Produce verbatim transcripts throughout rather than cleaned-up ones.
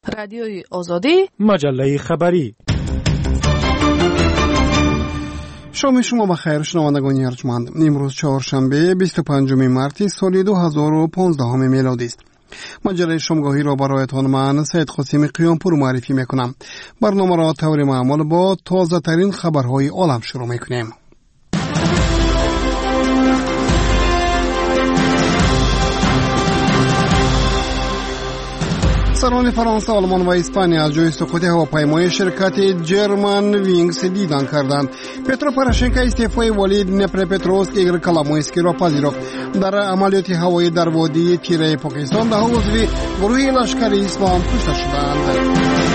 رادیوی آزادی، مجله خبری. شام شما بخیر شنوندگان ارجمند. امروز چهارشنبه بیست و پنجم مارس سال دو هزار و پانزده میلادی است. مجله شامگاهی را برایتان من سید قاسم قیامپور معرفی میکنم. برنامه را طور معمول با تازه ترین خبرهای عالم شروع میکنیم. سران فرانسه، آلمان و اسپانیا از جای سقوط هواپیمای شرکت جرمن وینگز دیدن کردند. پترو پوراشنکو استعفای والی دنیپروپتروسک ایگور کولومویسکی را پذیرفت. در عملیات هوایی در وادی تیره پاکستان ده عضو گروه لشکر اسلام کشته شدند.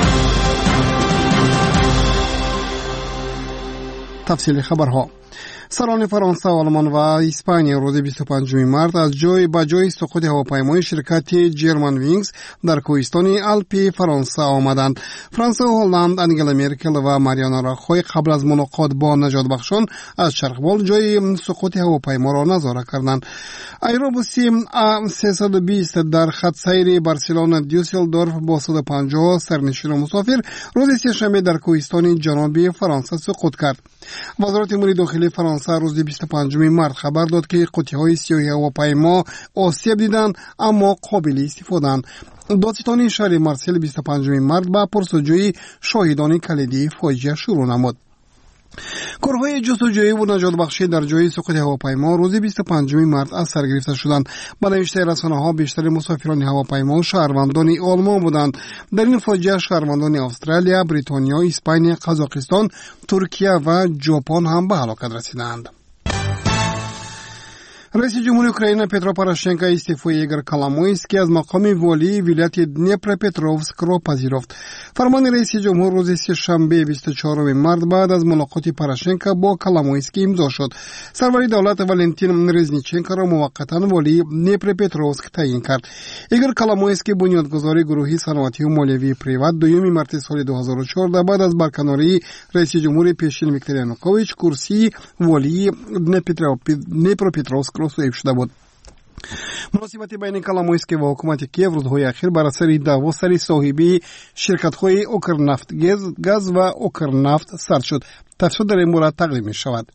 تفصیل خبرها. سران فرانسه، آلمان و اسپانیا روز بیست و پنجم مارس از جای به جای سقوط هواپیمای شرکت جرمن وینگز در کوهستان آلپی فرانسه آمدند. فرانسه و هلند انگلا مرکل و ماریانا راخوی قبل از ملاقات با نجات بخشان از چرخبال جای سقوط هواپیما را نظاره کردند. ایروبوس ا سیصد و بیست در خط سیر بارسلونا دیوسلدورف با صد و پنجاه سرنشین و مسافر روز سه‌شنبه در کوهستان جنوبی فرانسه سقوط کرد. وزارت امور داخلی فرانسه روز بیست و پنجم مارس خبر داد که قطعه‌های سیاهی هواپیما آسیب دیدند اما قابل استفاده‌اند. دادستانی شهر مارسل بیست و پنجم مارس با پرسجویی شاهدان کلیدی فاجعه شروع نمود. گروه‌های جستجویی و نجات بخشی در جای سقوط هواپیما روز بیست و پنجم مارس از سر گرفته شدند. به نوشته رسانه‌ها بیشتر مسافران هواپیما شهروندان آلمان بودند. در این فاجعه شهروندان استرالیا، بریتانیا، اسپانیا، قزاقستان، ترکیه و ژاپن هم به هلاکت رسیدند. رئیس جمهور اوکراین پترو پوراشنکو استعفای ایگور کولومویسکی از مقام والی ولایت دنیپروپتروفسک را پذیرفت. فرمان رئیس جمهور روز سه‌شنبه بیست و چهارم مارس بعد از ملاقات پوراشنکو با کولومویسکی امضا شد. سروری دولت والنتین رزنیچنکو را موقتا والی دنیپروپتروفسک تعیین کرد. ایگور کولومویسکی بنیانگذار گروهی صنعتی و مالیوی پریوات دوم مارس سال دو هزار و چهارده بعد از برکناری رئیس جمهور پیشین ویکتور یانوکوویچ کرسی والی دنیپروپتروفسک صحیح شده بود. مناسبت بین کولومویسکی و حکومت کیف روزهای اخیر بر اثر دعوا سر صاحبی شرکت‌های اوکرنفت گاز و اوکرنفت سرد شد. تفصیل در این مورد تقدیم می‌شود.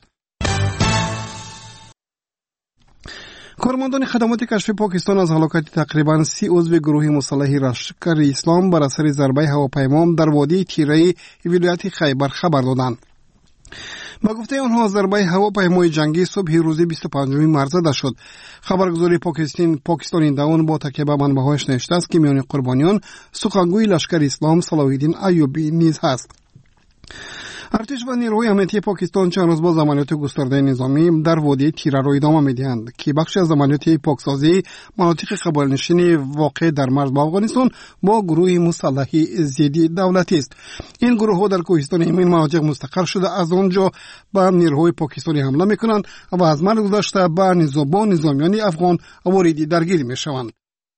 کارمندان خدمات کشفی پاکستان از هلاکت تقریباً سی عضو گروه مسلح لشکر اسلام بر اثر ضربه هواپیما در وادی تیره ولایت خیبر خبر دادند. با گفته آنها ضربه هواپیمای جنگی صبح روز بیست و پنجم مارس زده شد. خبرگزاری پاکستان پاکستانی داون با تکیه به منبع‌هایش نوشته است که میان قربانیان سخنگوی لشکر اسلام صلاح الدین ایوبی نیز هست. ارتش و نیروهای امنیتی پاکستان چند روز باز عملیات گسترده نظامی در وادی تیره را ادامه می‌دهند که بخش از عملیات پاکسازی مناطق قبایل‌نشین واقع در مرز با افغانستان با گروه مسلح ضد دولتی است. این گروه‌ها در کوهستان این مناطق مستقر شده از آنجا به نیروهای پاکستانی حمله می‌کنند و از مرز گذشته به نظامیان نظامیان افغان وارد درگیری می‌شوند.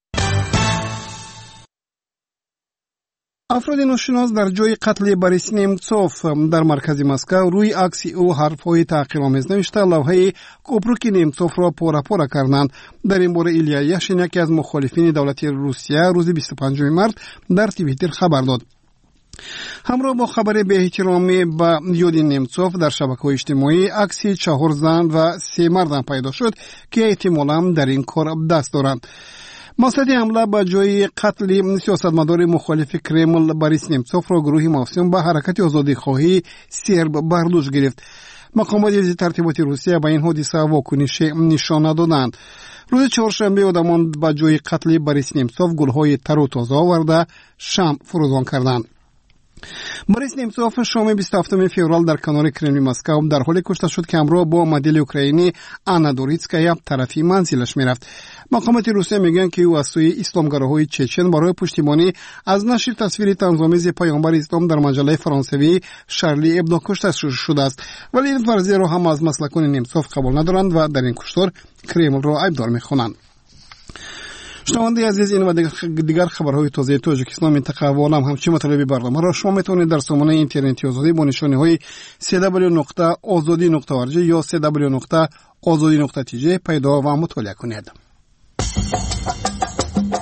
افراد ناشناس در جای قتل بوریس نیمتسوف در مرکز مسکو روی عکس او حرف‌های تحقیرآمیز نوشته لوحه کوپروک نیمتسوف را پاره پاره کردند. در این باره ایلیا یاشین یکی از مخالفین دولتی روسیه روز بیست و پنجم مارس در توییتر خبر داد. همراه با خبر به احترامی به یاد نیمتسوف در شبکه‌های اجتماعی عکس چهار زن و سه مرد پیدا شد که احتمالاً در این کار دست دارند. مقصد حمله به جای قتل سیاستمدار مخالف کرمل بوریس نیمتسوف را گروه موسوم به حرکت آزادیخواهی سرب برداشت گرفت. مقامات از ترتیبات روسیه به این حادثه واکنش نشان ندادند. روز چهارشنبه آدمان به جای قتل بوریس نیمتسوف گل‌های تر و تازه آورده شمع فروزان کردند. بوریس نیمتسوف شام بیست و هفتم فوریه در کنار کرملین مسکو در حالی کشته شد که همراه با مدل اوکراینی آنا دوریتسکایا طرفی منزلش میرفت. مقامات روسیه میگن که او از سوی اسلامگراهای چچن برای پشتیبانی از نشر تصویر طنزآمیز پیامبر اسلام در مجله فرانسوی شارلی ابدو کشته شده است، ولی این فرضیه را هم از مسلکان نیمتسوف قبول ندارند و در این کشتار کرمل را عیبدار میخوانند. شنونده عزیز، این و دیگر خبرهای تازه تاجیکستان، منطقه و عالم همچنین مطالب برنامه را شما میتونید در سامانه اینترنتی آزادی با نشانی های سی دبلیو نقطه آزادی نقطه او ار جی یا سی دبلیو نقطه آزادی نقطه تی جی پیدا و مطالعه کنید.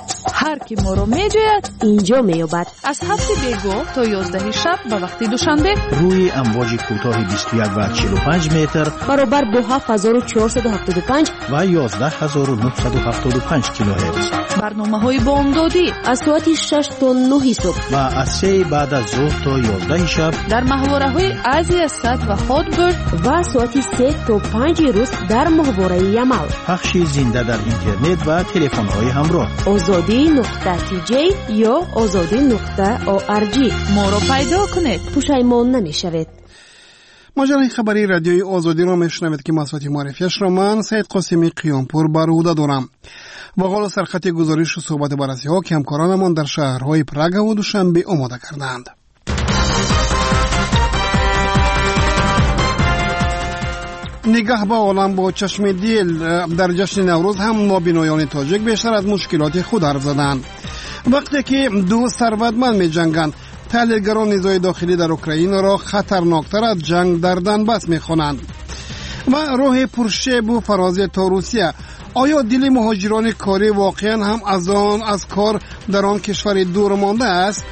هر کی ما رو میجوید اینجا میابد. از هفت بیگاه تا یازده شب به وقت دوشنبه روی امواج کوتاه بیست و یک و چهل و پنج متر برابر با هفت هزار و چهارصد و هفتاد و پنج و یازده هزار و نهصد و هفتاد و پنج کیلوهرتز. برنامه های بامدادی از ساعت شش تا نه صبح و از سه بعد از ظهر تا یازده شب در محوره های ازی اسد و هاتبرد و ساعت سه تا پنج روز در محوره یمل. پخش زنده در اینترنت و تلفن های همراه. آزادی نقطه تی جی یا آزادی نقطه او آر جی. ما رو پیدا کنید، پشیمان نمیشوید. ماجرای خبری رادیوی آزادی را میشنوید که مسئولیت معرفیش را من سید قاسمی قیامپور بر عهده دارم. و قال سرخط گزارش و صحبت بررسی ها که همکارانمان در شهرهای پراگ و دوشنبه آماده کردند. نگاه به عالم با چشم دل در جشن نوروز هم نابینایان تاجیک بیشتر از مشکلات خود حرف زدند. وقتی که دو ثروتمند می جنگند، تحلیلگران نزاع داخلی در اوکراین را خطرناکتر از جنگ در دنباس می خوانند. و راه پرشیب و فرازی تا روسیه، آیا دل مهاجران کاری واقعا هم از آن از کار در آن کشور دور مانده است؟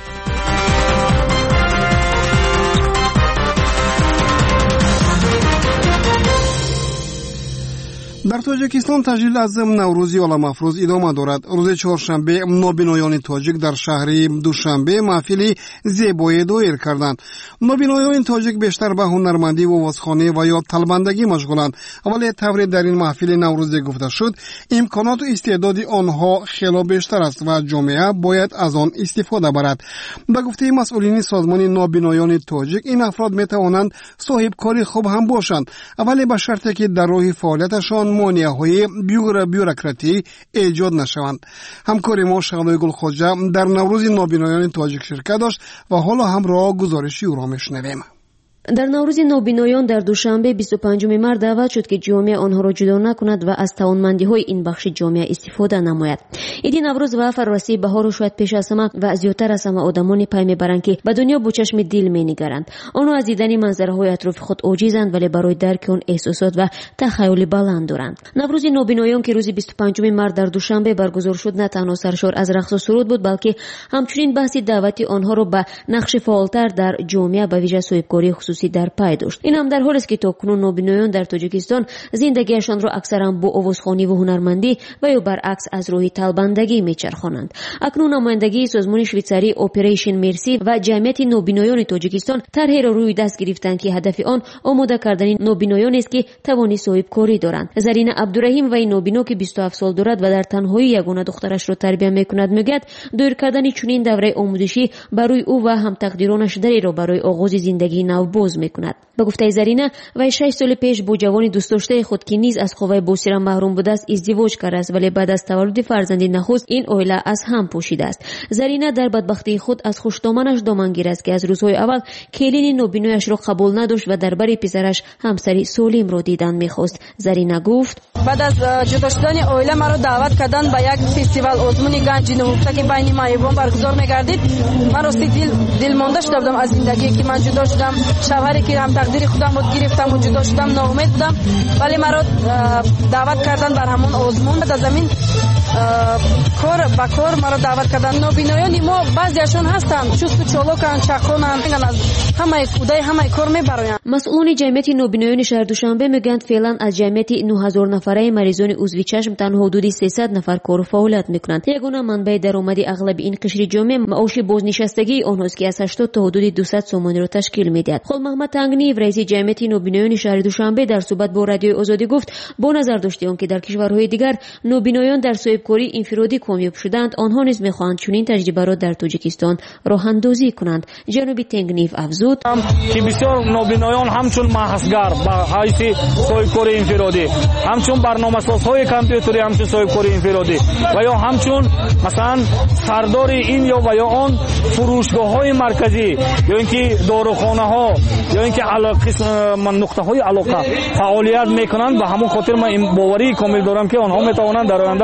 در تاجیکستان تجلیل از نوروزی عالم افروز ادامه دارد. روز چهارشنبه نابینایان تاجیک در شهر دوشنبه محفلی زیبایی دایر کردند. نابینایان تاجیک بیشتر به هنرمندی و آوازخوانی و یا طلبندگی مشغولند، ولی طوری در این محفل نوروزی گفته شد امکانات و استعداد آنها خیلی بیشتر است و جامعه باید از آن استفاده برد. به گفته مسئولین سازمان نابینایان تاجیک، این افراد می توانند صاحب کاری خوب هم باشند، ولی به شرطی که در راه فعالیتشان مانع‌های بیوروکراتی ایجاد نشوند. همکار ما شغلای گلخواجه در نوروز نابینایان تاجیک شرکت داشت و حالا هم را گزارشی او را میشنویم. در نوروز نابینایان در دوشنبه بیست و پنجم مارس دعوت شد که جامعه آنها را جدا نکند و از توانمندی‌های این بخش جامعه استفاده نماید. ایدی نوروز و فرارسی بهار و شاید پیش از همه و زیادتر از همه آدمان پی میبرند که به دنیا با چشم دل می‌نگرند. آنها از دیدن منظره‌های اطراف خود عاجزند، ولی برای درک آن احساسات و تخیل بلند دارند. نوروز نابینایان که روز بیست و پنجم مارس در دوشنبه برگزار شد، نه تنها سرشار از رقص و سرود بود، بلکه همچنین بحث دعوتی آنها را به نقش فعالتر در جامعه به ویژه صاحبکاری خصوصی در پی داشت. این هم در حالی است که تاکنون نابینایان در تاجیکستان زندگیشان را اکثرا با آوازخوانی و هنرمندی و یا برعکس از راه طلبندگی میچرخانند. اکنون نمایندگی سازمان شویتزاری اپریشن مرسی و جمعیت نابینایان تاجیکستان طرحی را روی دست گرفتند که هدف آن آماده کردن نابینایان است که توانی صاحبکاری دارند. زرینه عبدالرحیم و این نابینا که بیست و هفت سال دارد و در تنهایی یگانه دخترش را تربیت میکند، میگوید دایر کردن چنین دوره آموزشی برای او و هم تقدیرانش دری را برای آغاز زندگی نو باز میکند. به گفته زرینه، وی شش سال پیش با جوانی دوست داشته خود که نیز از خوابه بوسیره محروم بوده است ازدواج کرده است، ولی بعد از تولد فرزند نخست این عائله از هم پوشیده است. زرینه در بدبختی خود از خوشدامنش دامنگیر است که از روزهای اول کلین نابینایش را قبول نداشت و در بر پسرش همسری سالم را دیدن میخواست. زرینه گفت: بعد از جدا شدن عائله مرا دعوت کردن به یک فستیوال آزمون گنج نهفته که بین مایبان برگزار میگردید. من راستی دل دل مانده شدم از زندگی که من جدا شدم، شوهری که هم تقدیر خودم بود گرفتم و جدا شدم، ناامید بودم، ولی مرا دعوت کردن بر همون آزمون. در زمین کار با کار مرا دعوت کردن. نابینایان ما بعضیشون هستند چوس و چالاکن، چاقونن، از همه کودای همه کار میبراین. مسئولان جمعیت نابینایان شهر دوشنبه میگویند فعلا از جمعیت نه هزار نفره مریضان عضوی چشم تنها حدود سیصد نفر کار و فعالیت میکنند. یگانه منبع درآمدی اغلب این قشر جامعه معاش بازنشستگی آنهاست که از هشتاد تا حدود دویست سومانی را تشکیل میدهد. خود محمد تنگنی رئیس جمعیت نابینایان شهر دوشنبه در صحبت با رادیوی آزادی گفت با نظر داشته آنکه در کشورهای دیگر نابینایان در صاحبکاری انفرادی کامیاب شدند، آنها نیز میخواهند چنین تجربه را در تاجیکستان راه اندازی کنند. جناب تنگنیف افزود که بسیار نابینایان همچون محضگر با حیث صاحبکاری انفرادی، همچون برنامه‌سازهای کامپیوتری، همچون صاحبکاری انفرادی و یا همچون مثلا سردار این یا و یا آن فروشگاه‌های مرکزی یا اینکه داروخانه‌ها یا اینکه علاقه من نقطه‌های علاقه فعالیت میکنند. به همون خاطر من این باوری کامل دارم که آنها میتوانند در آینده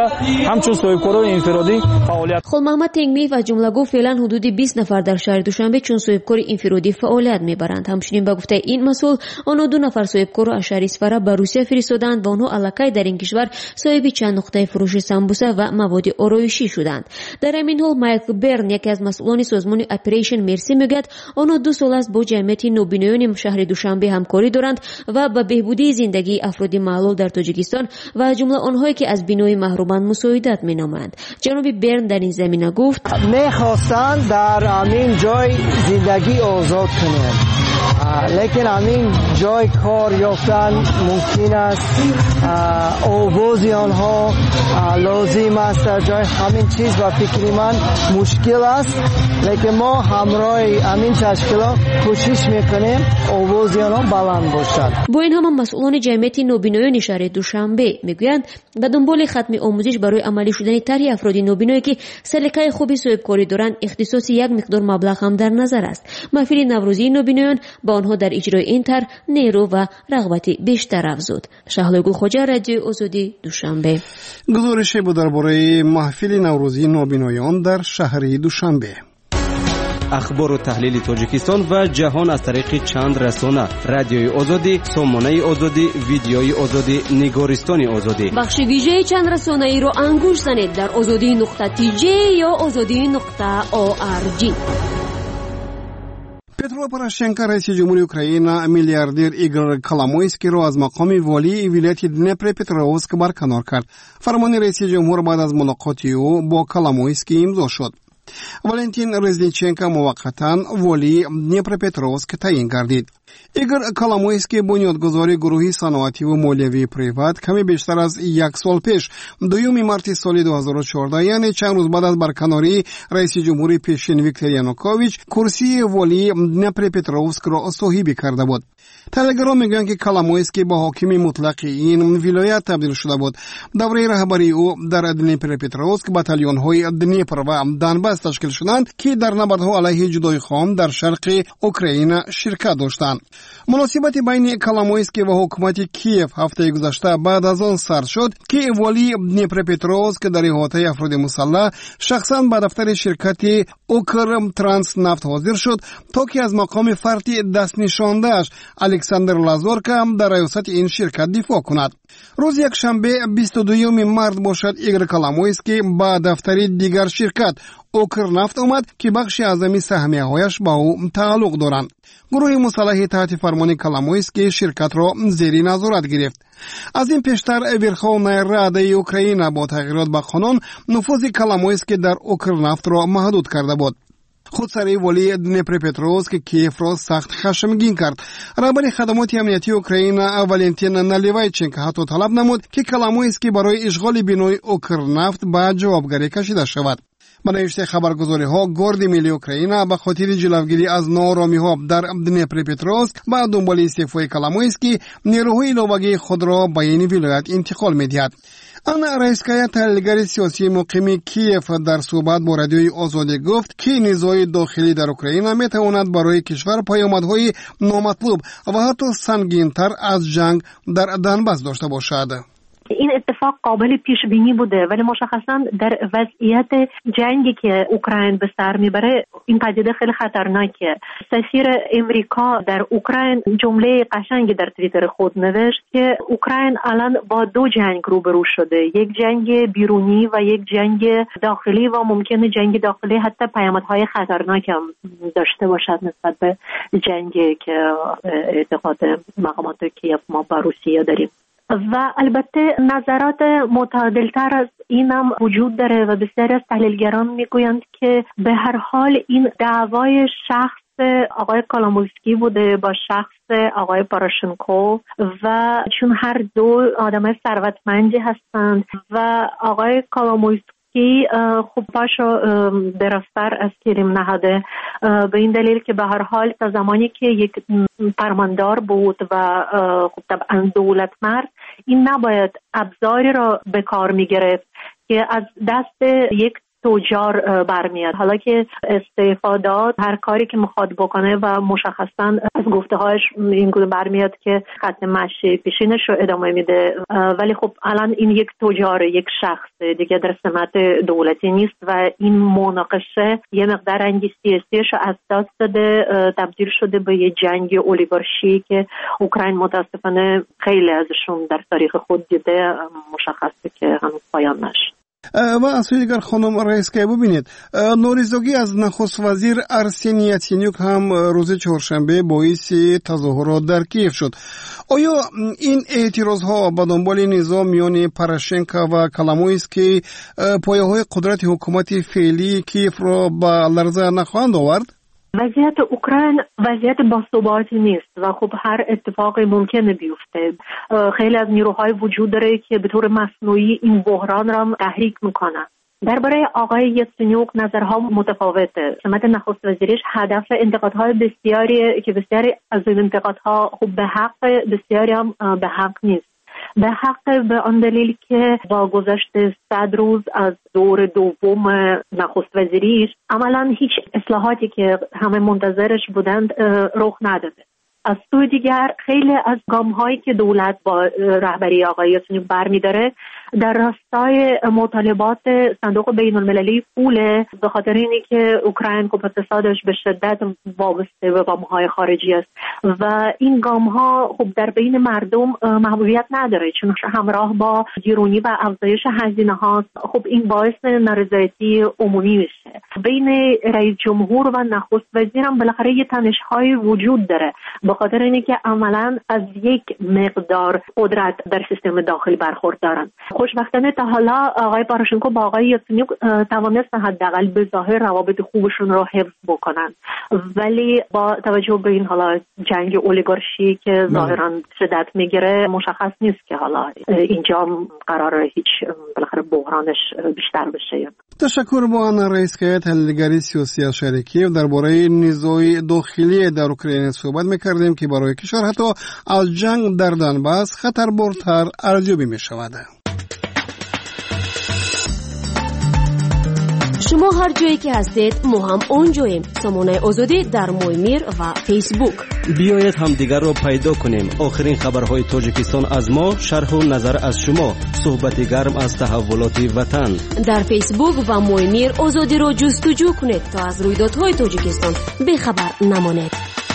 ҳамчун соҳибкорони инфиродӣ фаъолият. Хулмаҳмад Тенгмиев аз ҷумла гуфт феълан ҳудуди бист нафар дар шаҳри Душанбе чун соҳибкори инфиродӣ фаъолият мебаранд. Ҳамчунин ба гуфтаи ин масъул онҳо ду нафар соҳибкорро аз шаҳри Сфара ба Русия фиристоданд ва онҳо аллакай дар ин кишвар соҳиби чанд нуқтаи фурӯши самбуса ва маводи ороишӣ шуданд. Дар ҳамин ҳол Майкл Берн, яке аз масъулони созмони Operation Mercy, мегӯяд онҳо ду сол аст бо ҷамъияти нобиноёни шаҳри Душанбе ҳамкорӣ доранд ва ба беҳбудии зиндагии афроди маълул дар Тоҷикистон ва аз ҷумла онҳое ки аз бинои маҳруманд мусоидат менамоянд. ҷаноби Берн дар ин замина гуфт: мехостанд дар амин ҷой зиндагӣ озод кунем, лекин амин ҷой кор ёфтан мумкин аст, овози онҳо лозим аст дар ҷой. ҳамин чиз ба фикри ман мушкил аст, лекин мо ҳамроҳи амин ташкилот кӯшиш мекунем овози онҳо баланд бошад. бо ин ҳама масъулони ҷамъияти нобиноёни шаҳри Душанбе мегӯянд ба дунболи хатми омӯзиш барои амалӣ шудани тарҳи афроди нобиное ки саликаи хуби соҳибкорӣ доранд ихтисоси як миқдор маблағ ҳам дар назар аст. маҳфили наврӯзии нобиноён ба онҳо дар иҷрои ин тарҳ нерӯ ва рағбати бештар афзуд. Шаҳлои Гулхоҷа, Радиои Озодӣ, Душанбе. гузорише буд дар бораи маҳфили наврӯзии нобиноён дар шаҳри Душанбе. ахбору таҳлили Тоҷикистон ва ҷаҳон аз тариқи чанд расона: Радиои Озодӣ, Сомонаи Озодӣ, Видеои Озодӣ, Нигористони Озодӣ. бахши вижеи чанд расонаиро ангуш занед дар озодӣ нуқта ти ҷей ё озодӣ нуқта о ар ҷи. Петро Порошенко, раиси ҷумҳури Украина, миллиардер Игор Коломойскийро аз мақоми волии вилояти Днепропетровск барканор кард. фармони раиси ҷумҳур баъд аз мулоқоти ӯ бо Коломойский имзо шуд. Валентин Резниченко муваққатан волии Днепропетровск таъин гардид. Игор Коломойский бунёдгузори гурӯҳи саноативу молиявии приват каме бештар аз як сол пеш, дуюми марти соли ду ҳазору чордаҳ, яъне чанд рӯз баъд аз барканории раиси ҷумҳури пешин Виктор Янукович, курсии волии Днепропетровскро соҳибӣ карда буд. Таҳлилгарон мегӯянд ки Коломойский ба ҳокими мутлақи ин вилоят табдил шуда буд. давраи раҳбарии ӯ дар Днепропетровск батальонҳои Днепр ва Донбасс ташкил шуданд, ки дар набардҳо алайҳи ҷудоихоҳон дар шарқи Украина ширкат доштанд. муносибати байни Коломойский ва ҳукумати Киев ҳафтаи гузашта баъд аз он сард шуд, ки волии Днепропетровск дар иҳотаи афроди мусаллаҳ шахсан ба дафтари ширкати Укртранснафт ҳозир шуд, то ки аз мақоми фарди дастнишондааш Александр Лазорка дар раёсати ин ширкат дифоъ кунад. рӯзи якшанбе бисту дуюми март бошад, Игор Коломойский ба дафтари дигар ширкат Укрнафт омад, ки бахши аъзами саҳмияҳояш ба ӯ тааллуқ доранд. гурӯҳи мусаллаҳи таҳти фармони Коломойский ширкатро зери назорат гирифт. аз ин пештар Верховная Радаи Украина бо тағйирот ба қонун нуфузи Коломойский дар Укрнафтро маҳдуд карда буд. худсари волии Днепропетровск Киевро сахт хашмгин кард. раҳбари хадамоти амнияти Украина Валентин Наливайченко ҳатто талаб намуд, ки Коломойский барои ишғоли бинои Укрнафт ба ҷавобгарӣ кашида шавад. ба навишти хабаргузориҳо, Горди миллии Украина ба хотири ҷилавгирӣ аз нооромиҳо дар Днепропетровск ба дунболи истеъфои Коломойский нерӯҳои иловагии худро ба ин вилоят интиқол медиҳад. Анна Райская, таҳлилгари сиёсии муқими Киев, дар суҳбат бо Радиои Озодӣ гуфт, ки низои дохилӣ дар Украина метавонад барои кишвар паёмадҳои номатлуб ва ҳатто сангинтар аз ҷанг дар Донбасс дошта бошад. این اتفاق قابل پیش بینی بوده، ولی مشخصا در وضعیت جنگی که اوکراین به سر میبره این پدیده خیلی خطرناکه. سفیر امریکا در اوکراین جمله قشنگی در توییتر خود نوشت که اوکراین الان با دو جنگ روبرو شده، یک جنگ بیرونی و یک جنگ داخلی و ممکنه جنگ داخلی حتی پیامدهای خطرناک هم داشته باشد نسبت به جنگی که اعتقاد مقامات کیف ما با روسیه داریم. و البته نظرات متعادلتر از این هم وجود داره و بسیاری از تحلیلگران میگویند که به هر حال این دعوای شخص آقای کالامویسکی بوده با شخص آقای پاروشنکو و چون هر دو آدمای ثروتمندی هستند و آقای کالامویسکی خوب پاشو درستر از کلیم نهاده به این دلیل که به هر حال تا زمانی که یک فرماندار بود و خب طبعا دولتمرد این نباید ابزاری را به کار می گرفت که از دست یک تجار برمیاد. حالا که استعفا داد، هر کاری که میخواد بکنه و مشخصا از گفته‌هاش این گونه برمیاد که خط مشی پیشینش رو ادامه میده، ولی خب الان این یک تجار، یک شخص دیگه در سمت دولتی نیست و این مناقشه یه مقدار رنگ سیاسیش رو از دست داده، تبدیل شده به یه جنگ اولیگارشی که اوکراین متاسفانه خیلی ازشون در تاریخ خود دیده، مشخصه که هنوز پایان نشد. و از سوی دیگر خانم رئیس‌گاه ببینید، نوریزدگی از نخست وزیر ارسین یاتسینیوک هم روز چهارشنبه باعث تظاهرات در کیف شد. آیا این اعتراضها به دنبال نظام میان پروشنکو و کلامویسک که پایه‌های قدرت حکومت فعلی کیف را به لرزه نخواهند آورد؟ وضعیت اوکراین وضعیت باثباتی نیست و خب هر اتفاقی ممکنه بیفته. خیلی از نیروهای وجود داره که به طور مصنوعی این بحران را تحریک میکنن. درباره آقای یاتسینیوک نظرها متفاوته. سمت نخست وزیرش هدف انتقادهای بسیاری که بسیاری از این انتقادها خب به حق، بسیاری هم به حق نیست. به حق به آن دلیل که با گذشت صد روز از دور دوم نخست وزیریش عملا هیچ اصلاحاتی که همه منتظرش بودند رخ نداده. از سوی دیگر خیلی از گام‌هایی که دولت با رهبری آقای یاتسینیوک برمی‌داره در راستای مطالبات صندوق بین‌المللی پول، به خاطر اینی که اوکراین خب اقتصادش به شدت وابسته به گام‌های خارجی است و این گام‌ها خب در بین مردم محبوبیت نداره، چون همراه با گرونی و افزایش هزینه‌ها خب این باعث نارضایتی عمومی میشه. بین رئیس جمهور و نخست وزیر هم بالاخره یه تنش‌های وجود داره، به خاطر اینی که عملاً از یک مقدار قدرت در سیستم داخلی برخوردارن. خوشبختانه تا حالا آقای پاروشنکو با آقای یاتسینیوک توانستن حداقل به ظاهر روابط خوبشون رو حفظ بکنن، ولی با توجه به این حالا جنگ اولیگارشی که ظاهراً شدت میگیره، مشخص نیست که حالا اینجا قراره هیچ بالاخره بحرانش بیشتر بشه. تشکر با آن رئیس‌گاه تحلیلگری سیاسی از شهر کیف. درباره نزاع داخلی در اوکراین صحبت می‌کردیم که برای کشور حتی از جنگ در دنباس خطربارتر ارزیابی می‌شود. شما هر جایی که هستید ما هم اونجاییم. سامانه آزادی در مویمیر و فیسبوک. بیایید هم دیگر را پیدا کنیم. آخرین خبرهای تاجیکستان از ما، شرح و نظر از شما، صحبت گرم از تحولات وطن. در فیسبوک و مویمیر آزادی را جستجو کنید تا از رویدادهای تاجیکستان بخبر نمانید.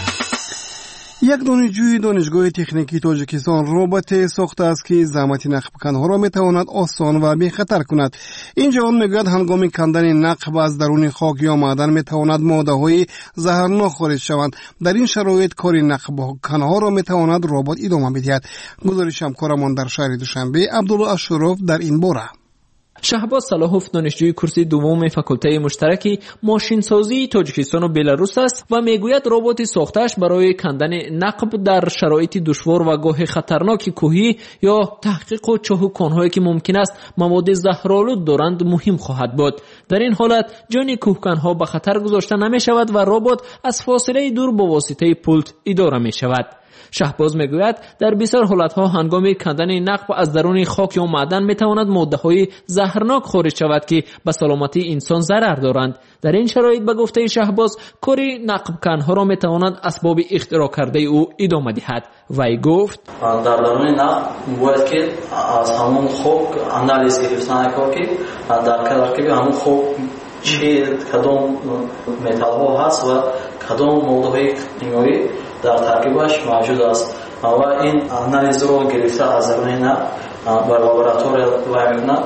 یک دانشجوی دانشگاه تکنیکی تاجیکستان ربات ساخته است که زحمت نقب کندنها را میتواند آسان و بی خطر کند. این جوان میگوید هنگام کندن نقب از درون خاک یا معدن میتواند ماده‌های زهرناک خارج شوند. در این شرایط کار نقب کندنها را میتواند ربات ادامه بدهد. گزارش همکارمان در شهر دوشنبه عبدالله اشرف در این باره. شهباز صلاحوف دانشجوی کورس دوم فاکولته مشترکی ماشینسازی تاجیکستان و بلاروس است و میگوید ربات ساختش برای کندن نقب در شرایط دشوار و گاه خطرناک کوهی یا تحقیق و چاهوکان‌هایی که ممکن است مواد زهرآلود دارند مهم خواهد بود. در این حالت جان کوهکن‌ها به خطر گذاشته نمی شود و ربات از فاصله دور با واسطه پولت اداره می شود. شهباز میگوید در بسیار حالتها هنگام کندن نقب از درون خاک یا معدن میتواند ماده‌های زهرناک خارج شود که به سلامتی انسان ضرر دارند. در این شرایط به گفته شهباز کاری نقب کندنها را میتواند اسباب اختراع کرده او ادامه دهد. وی گفت در درون نقب باید که از همون خاک اندازه گرفتن که در ترکیب همون خاک چه کدام متال ها هست و کدام ماده کیمیایی در ترکیبش موجود است و این آنالیز رو گرفته از درون نقب به لابراتوار میبرد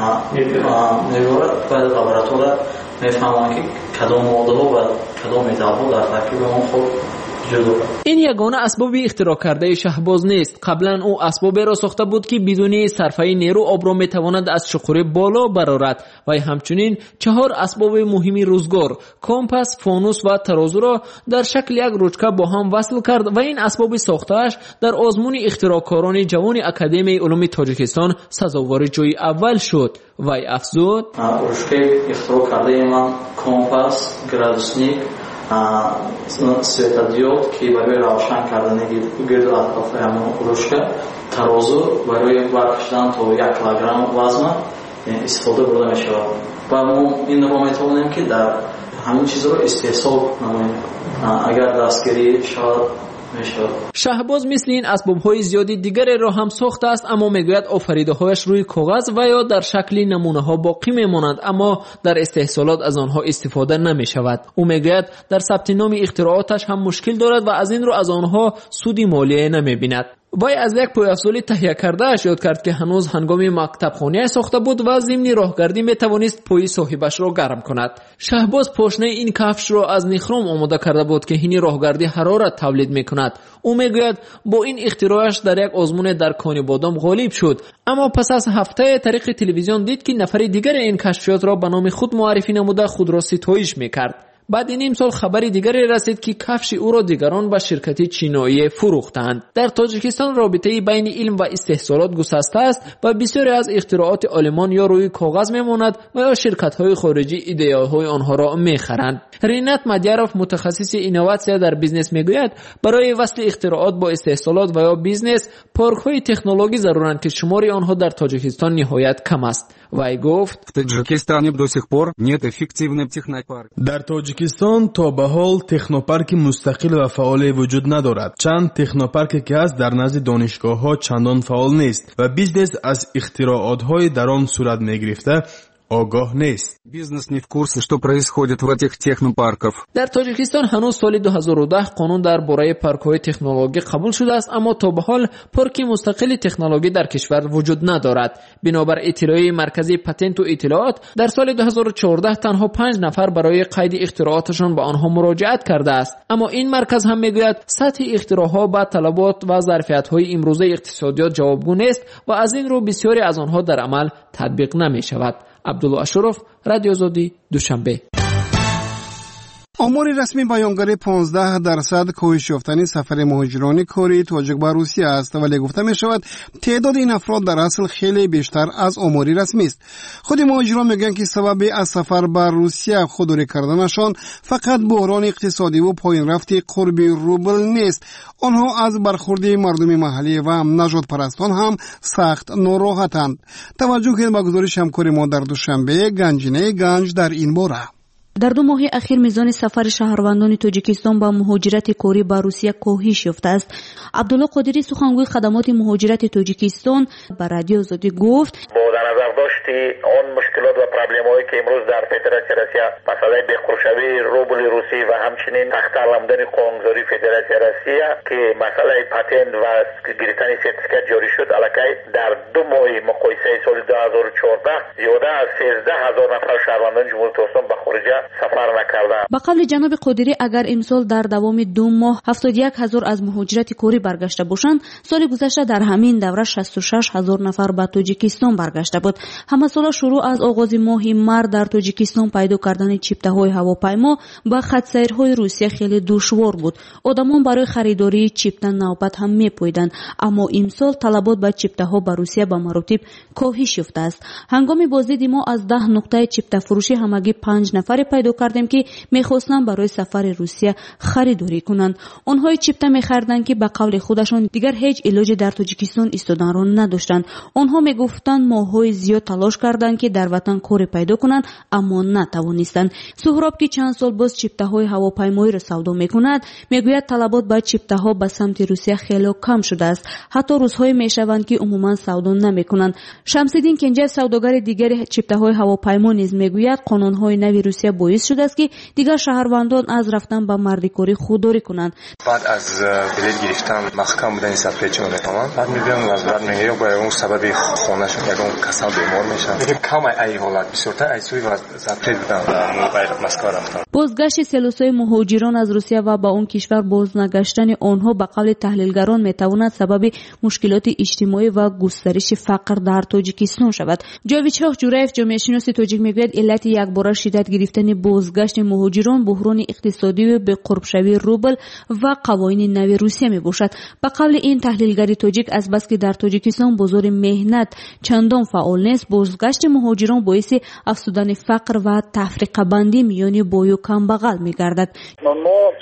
میبرد و لابراتوار میفهمند که کدام ماده ها و کدام متال ها در ترکیب اون خود این یگانه اسباب اختراع کرده شهباز نیست. قبلا او اسبابی را ساخته بود که بدون صرفه نیرو آب را میتواند از شخوره بالا برآورد و همچنین چهار اسباب مهمی روزگار، کمپاس، فانوس و ترازو را در شکل یک رشته با هم وصل کرد و این اسباب ساخته‌اش در آزمون اختراعکاران جوان اکادمی علوم تاجیکستان سزاوار جای اول شد. وی افزود رشته اختراع کرده من کمپاس، گرادوسنیک، سویتادیود که برای روشن کردن گرد و اطراف همون روشکه، ترازو برای برکشیدن تا یک کیلوگرم وزن استفاده برده می شود. و ما این رو میتونیم که در همین چیز رو استحصال نماییم. اگر دستگیری شد شهباز مثل این اسباب‌های زیادی دیگری را هم ساخته است، اما میگوید آفریده‌هایش روی کاغذ و یا در شکل نمونه‌ها باقی میمانند، اما در استحصالات از آنها استفاده نمی‌شود. او میگوید در ثبت نام اختراعاتش هم مشکل دارد و از این رو از آنها سودی مالی نمی‌بیند. وای از یک پایافزولی تهیه کرده اش یاد کرد که هنوز هنگام مکتب خانه ساخته بود و ضمن راهگردی میتوانست پای صاحبش را گرم کند. شهباز پاشنه این کفش را از نخروم آماده کرده بود که این راهگردی حرارت تولید میکند. او میگوید با این اختراعش در یک آزمون در کانی بادام غالب شد، اما پس از هفته طریق تلویزیون دید که نفر دیگر این کشفیات را به نام خود معرفی نموده خود را ستایش میکرد. بعد نیم سال خبری دیگری رسید که کفش او را دیگران به شرکت چینایی فروختند. در تاجیکستان رابطه بین علم و استحصالات گسسته است و بسیاری از اختراعات آلمان یا روی کاغذ میماند و یا شرکت‌های خارجی ایده‌های آنها را میخرند. رینات مدیاروف متخصص اینوواسیا در بیزنس میگوید برای وصل اختراعات با استحصالات و یا بیزنس پارک‌های تکنولوژی ضرورند که شمار آنها در تاجیکستان نهایت کم است. وی گفت در تاجیکستان تا به حال تکنوپارک مستقل و فعال وجود ندارد. چند تکنوپارک که هست در نزد دانشگاه‌ها چندان فعال نیست و بیزنس از اختراعات‌های در آن صورت می‌گرفته آگاه نیست. Бизнес не в курсе, что происходит в этих технопарках. در تاجیکستان هنوز سال دو هزار و ده قانون درباره پارک‌های تکنولوژی قبول شده است، اما تا به حال پارک مستقل تکنولوژی در کشور وجود ندارد. بنابر اطلاعیه مرکزی پتنت و اطلاعات در سال دو هزار و چهارده تنها پنج نفر برای قید اختراعاتشان به آنها مراجعت کرده است، اما این مرکز هم میگوید سطح اختراعها با طلبات و ظرفیت‌های امروزه اقتصادیات جوابگو نیست و از این رو بسیاری از آنها در عمل تطبیق نمی‌شود. عبدالله اشرف، رادیو آزادی، دوشنبه. آمار رسمی بیانگر پانزده درصد کاهش یافتن سفر مهاجران کاری تاجیک به روسیه است، ولی گفته می شود تعداد این افراد در اصل خیلی بیشتر از آمار رسمی است. خود مهاجران میگن که سبب از سفر به روسیه خودداری کردنشان فقط بحران اقتصادی و پایین رفت قرب روبل نیست. آنها از برخورد مردم محلی و نژاد پرستان هم سخت ناراحتند. توجه کنید به گزارش همکار ما در دوشنبه گنجینه گنج در این باره. در دو ماه اخیر میزان سفر شهروندان تاجیکستان با مهاجرت کاری به روسیه کاهش یافته است. عبدالله قادری سخنگوی خدمات مهاجرت تاجیکستان به رادیو آزادی گفت با در نظر داشتی آن مشکلات و پرابلم‌هایی که امروز در فدراسیون روسیه مثلا بخورشوی روبل روسی و همچنین تخت علمدن قانونگذاری فدراسیون روسیه که مسئله پتنت و گرفتن سرتیفیکات جاری شد الکی در دو ماه مقایسه سال دو هزار و چهارده زیاده از سیزده هزار نفر شهروندان جمهوری اسلامی به خارج سفر نکردند. به قول جناب قادری اگر امسال در دوام دو ماه هفتاد و یک هزار از مهاجرت کاری برگشته باشند، سال گذشته در همین دوره شصت و شش هزار نفر به تاجیکستان برگشته بود. همه سال شروع از آغاز ماه مارس در تاجیکستان پیدا کردن چیپته‌های هواپیما با خط‌سیرهای روسیه خیلی دشوار بود. آدمان برای خریداری چیپته نوبت هم می‌پویدند، اما امسال طلبات به چیپته‌ها به روسیه به مراتب کاهش یافته است. هنگام بازدید ما از ده نقطه چیپته فروشی همگی پنج نفر پیدا کردیم که می‌خواستند برای سفر روسیه خریداری کنند. آنها چیپته می‌خریدند که به قول خودشان دیگر هیچ علاجی در تاجیکستان ایستادن را نداشتند. آنها میگفتند ماه‌های زیاد تلاش کردند که در وطن کاری پیدا کنند، اما نتوانستند. سهراب که چند سال باز چیپته‌های هواپیمایی را سودا می‌کند، میگوید طلبات با چیپته‌ها به سمت روسیه خیلی کم شده است. حتی روزهای میشوند که عموما سودا نمی‌کنند. شمس‌الدین کنجی سوداگر دیگر چیپته‌های هواپیما نیز میگوید قانون‌های نوی روسیه باعث شده است که دیگر شهروندان از رفتن به مردکاری خودداری کنند. بعد از بلیط گرفتن محکم بودن صفحه چون میفهمم بعد میگم از بعد میگم با اون سبب خونه‌شون یکم کسان بیمار میشن. میگم کم ای حالت بسیارتر ایسوی و صفحه بودن و مسکار رفتن. بازگشت سلسله مهاجران از روسیه و با اون کشور بازنگشتن آنها به قول تحلیلگران میتواند سبب مشکلات اجتماعی و گسترش فقر در تاجیکستان شود. جاوید شاه جورایف جامعه شناس تاجیک میگوید علت یکباره شدت گرفتن بازگشت مهاجران بحران اقتصادی و به قرب شوی روبل و قوانین نوی روسیه می باشد. به قول این تحلیلگر تاجیک از بس که در تاجیکستان بازار مهنت چندان فعال نیست، بازگشت مهاجران باعث افزودن فقر و تفریقه بندی میان بای و کم بغل می گردد. ما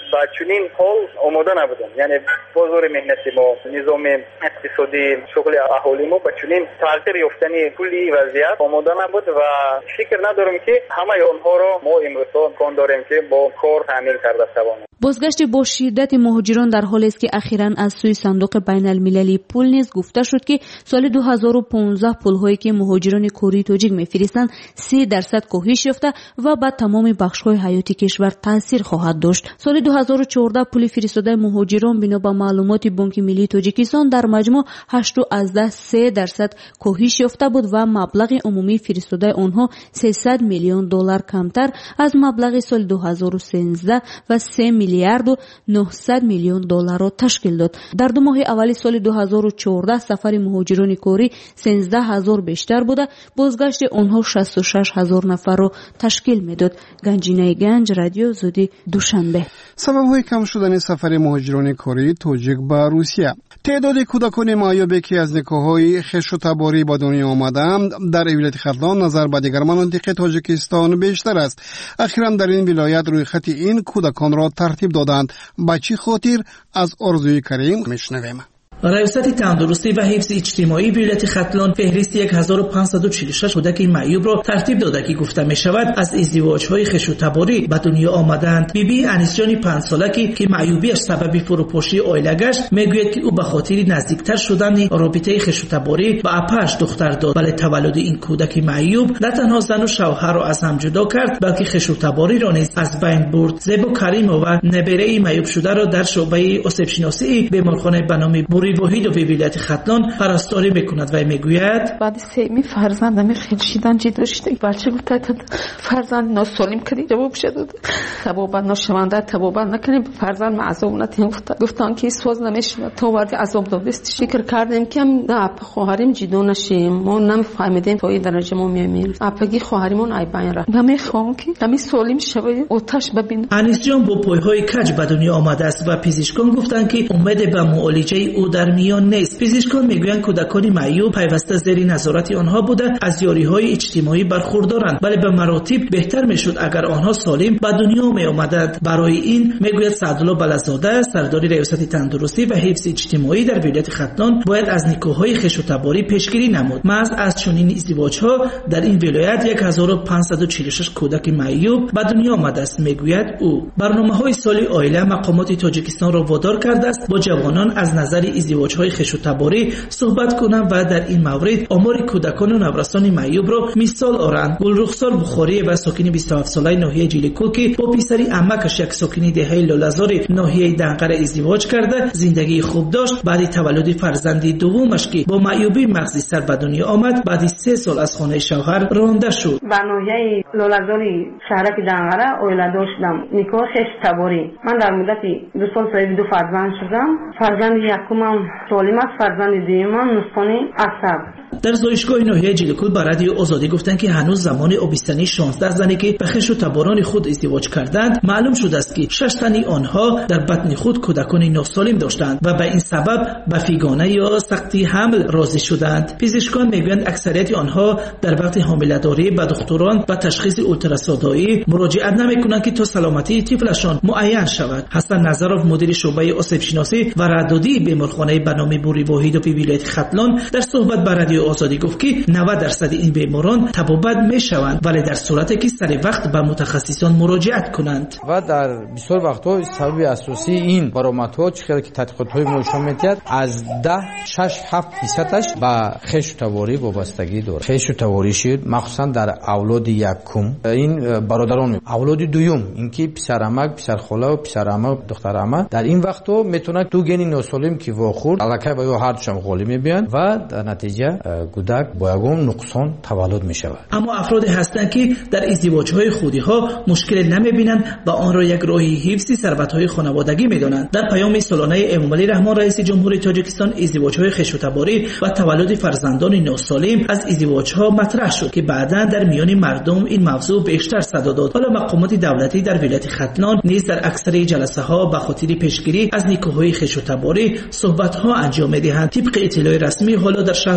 با چنین حال آماده نبودن. یعنی بازار مهنت ما، نظام اقتصادی، شغل اهالی ما با چنین تغییر یافتنی کلی وضعیت آماده نبود و فکر ندارم که همه آنها را ما امروز امکان داریم که با کار تامین کرده توانیم. بازگشت با شدت مهاجران در حالی است که اخیراً از سوی صندوق بین المللی پول نیز گفته شد که سال دو هزار و پانزده پول‌هایی که مهاجران کره تاجیک می‌فرستند سه درصد کاهش یافته و به تمام بخش‌های حیاتی کشور تاثیر خواهد داشت. سال دو هزار و چهارده پول فرستاده مهاجران بنا به معلومات بانک ملی تاجیکستان در مجموع هشت و سه درصد کاهش یافته بود و مبلغ عمومی فرستاده آنها سیصد میلیون دلار کمتر از مبلغ سال دو هزار و سیزده و سه میلیارد و نهصد میلیون دلار را تشکیل داد. در دو ماه اولی سال دو هزار و چهارده سفر مهاجران کره سیزده هزار بیشتر بوده، بازگشت آنها شصت و شش هزار نفر را تشکیل میداد. گنجینه گنج، رادیو آزادی، دوشنبه. سبب‌های کم شدن سفر مهاجران کره تاجیک به روسیه. تعداد کودکان معیوبی که از نکاح‌های خش و تباری به دنیا آمدند در ولایت ختلان نظر به دیگر مناطق تاجیکستان بیشتر است. اخیراً در این ولایت روی خط این کودکان را ترتیب دادند. به چه خاطر؟ از آرزوی کریم میشنویم. ریاست تندرستی و حفظ اجتماعی ولایت ختلان فهرست هزار و پانصد و چهل و شش کودک معیوب را ترتیب داده که گفته می شود از ازدواج‌های خش و تباری به دنیا آمدند. بیبی انیسجانی پنج سالگی که معیوبیش سبب فروپاشی عائله گشت میگوید که او به خاطر نزدیکتر شدن رابطه خش و تباری با اپش دختر داد، ولی تولد این کودک معیوب نه تنها زن و شوهر را از هم جدا کرد بلکه خش و تباری را نیز از بین برد. زیبا کریمووا نبره معیوب شده را در شعبه آسیب شناسی بیمارخانه به نام وحید و ولایت ختلان پرستاری میکند و میگوید بعد سیمی فرزندم خیلی شیدن جدا شده. بچه گفته فرزند ناسالم کردی جواب شده تبابت نشونده تبابت نکنیم فرزند معذوبونت گفتن که سوز نمیشه تو وارد عذاب دادست. شکر کردیم که نه خواهریم جدا نشیم، ما نمیفهمیدیم تا این درجه ما میمیم. اپگی خواهریمون ای بین را نمیخوام که همین سالم شوی آتش ببین. انیس جان با پایهای کج به دنیا آمده است و پزشکان گفتند که امید به معالجه او در میان نیست. پزشکان میگویند کودکان معیوب پیوسته زیر نظارت آنها بوده از یاریهای اجتماعی برخوردارند، ولی به مراتب بهتر میشد اگر آنها سالم به دنیا می آمدند. برای این میگوید سعدالله بلزاده سردار ریاست تندرستی و حفظ اجتماعی در ولایت ختلان باید از نکاح‌های خش و تباری پیشگیری نمود. محض از چنین ازدواج‌ها در این ولایت هزار و پانصد و چهل و شش کودک معیوب به دنیا آمده است. میگوید او برنامه‌های سال عائله مقامات تاجیکستان را وادار کرده است با جوانان از نظر ازدواج‌های خش و تباری صحبت کنند و در این مورد آمار کودکان و نورسان معیوب را مثال آورند. گلرخسار بخاری و ساکن بیست و هفت ساله ناحیه جیلیکو که با پسری عمکش یک ساکن دهه لاله‌زار ناحیه دنقر ازدواج کرده زندگی خوب داشت. بعد تولد فرزند دومش که با معیوبی مغزی سر به دنیا آمد بعد سه سال از خانه شوهر رانده شد. با ناحیه لاله‌زار شهرک دنقر عائله داشتم، نکاح خش تباری. من در مدت دو سال صاحب دو فرزند شدم. فرزند یکم سالم است، فرزند دیگرم نصفانی عصب. در زایشگاه ناحیه جیلیکو با رادیو آزادی گفتند که هنوز زمان آبستنی شانزده زنی که به خش و تباران خود ازدواج کردند معلوم شده است که شش تن آنها در بطن خود کودکان ناسالم داشتند و به این سبب به فیگانه یا سقطی حمل راضی شدند. پزشکان میگویند اکثریت آنها در وقت حامله‌داری به دکتران و تشخیص اولتراسونی مراجعت نمی‌کنند که تا سلامتی طفلشان معین شود. حسن نظرов مدیر شعبه آسیب شناسی و ردادی بیمارخانه به نام بوری واحد و ولایت ختلان در صحبت با رادیو آزادی گفت که نود درصد این بیماران تبابت میشوند ولی در صورتی که سر وقت به متخصصان مراجعت کنند. و در بسیار وقت‌ها سبب اساسی این برآمدها چقدر که تحقیقات‌های ما نشان می‌دهد از ده شش هفت درصدش به خش و تباری وابستگی دارد. خش و تباری شد مخصوصا در اولاد یکم این برادران. اولاد دوم اینکه پسرعمک پسرخاله و پسرعمه دخترعمه در این وقت‌ها میتونه تو گنی ناسالم که واخور الکه و یا هر چم غالی میبین و در نتیجه کودک با یگان نقصان تولد می شود. اما افرادی هستند که در ازدواج‌های خودی ها مشکل نمی‌بینند و آن را یک راهی حفظ ثروت‌های خانوادگی می‌دانند. در پیام سالانه امامعلی رحمان رئیس جمهوری تاجیکستان ازدواج‌های خش و تباری و تولد فرزندان ناسالم از ازدواج‌ها مطرح شد که بعداً در میان مردم این موضوع بیشتر صدا داد. حالا مقامات دولتی در ولایت ختلان نیز در اکثر جلسه‌ها به خاطر پیشگیری از نکاح‌های خش و تباری صحبت‌ها انجام می‌دهند. طبق اطلاع رسمی حالا در شهر و نواحی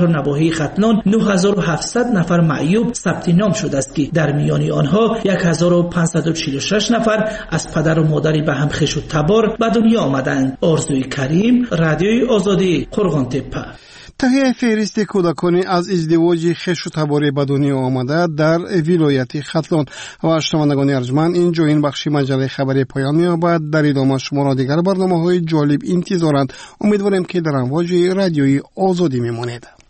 جراحی ختنان نه هزار و هفتصد نفر معیوب ثبت نام شده است که در میان آنها یک هزار و پانصد و چهل و شش نفر از پدر و مادری به هم خویش و تبار به دنیا آمدند. آرزوی کریم، رادیوی آزادی، قرغان تپه. تهیه فهرست کودکانی از ازدواج خویش و تباری به دنیا آمده در ولایت ختلان. و شنوندگان ارجمند، اینجا این بخش مجله خبری پایان می‌یابد. در ادامه شما را دیگر برنامه‌های جالب انتظارند. امیدواریم که در امواج رادیوی آزادی میمانید.